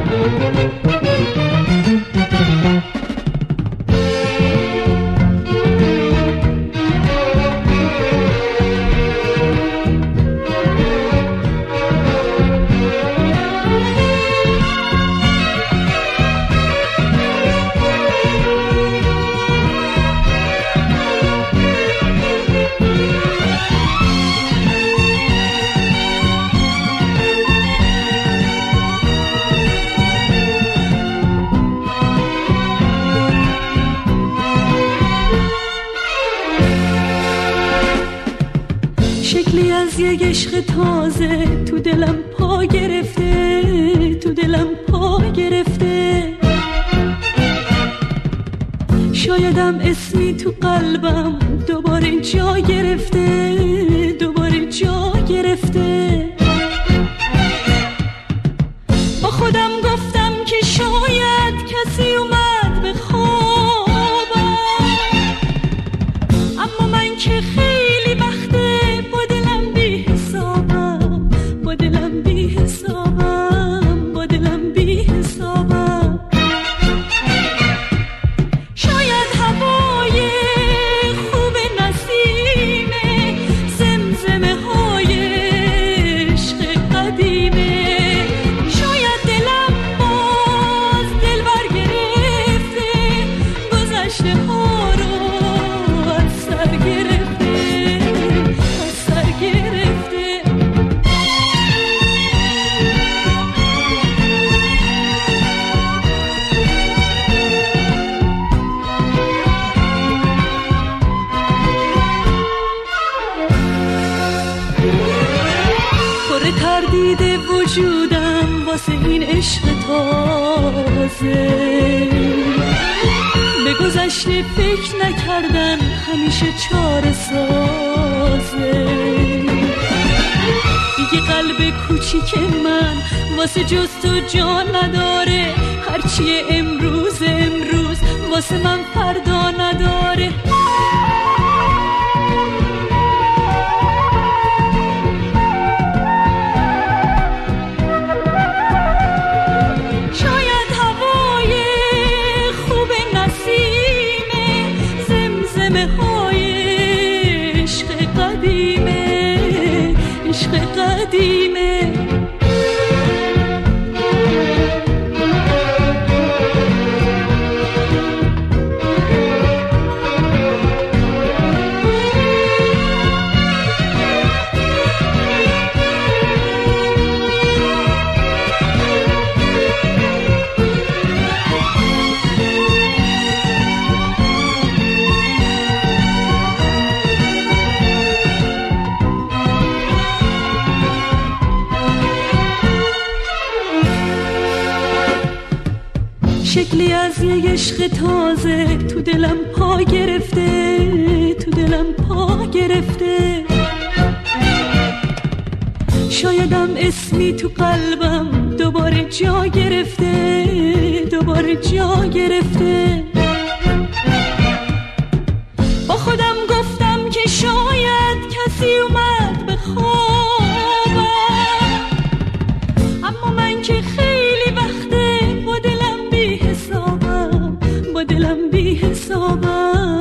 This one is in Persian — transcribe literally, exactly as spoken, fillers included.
شکلی از یک عشق تازه تو دلم پا گرفته، تو دلم پا گرفته. شایدم اسمی تو قلبم دوباره جا گرفته، دوباره جا گرفته. با خودم گفتم که شاید کسی اومد به خوابم، اما من که خیلی وقته با دلم بی حسابم، با دلم بی حسابم، با دلم بی حسابم. شاید هوای خوب نسیمه، زمزمه های عشق قدیمه. شاید دلم باز دل بر گرفته، گذشته ها رو از سر گرفته، از سر گرفته. پر تردید وجودم واسه این عشق تازه، به گذشته فکر نکردن همیشه چاره سازه. دیگه قلب کوچیک من واسه جز تو جان نداره، هرچی امروز امروز واسه من فردا نداره. شاید هوای خوب نسیمه، زمزمه های عشق قدیمه، عشق قدیمه. شکلی از یک عشق تازه تو دلم پا گرفته، تو دلم پا گرفته. شایدم اسمی تو قلبم دوباره جا گرفته، دوباره جا گرفته. با خودم گفتم که شاید کسی اومد به خوابم، اما من که خیلی وقته با دلم بی حسابم، با دلم بی حسابم.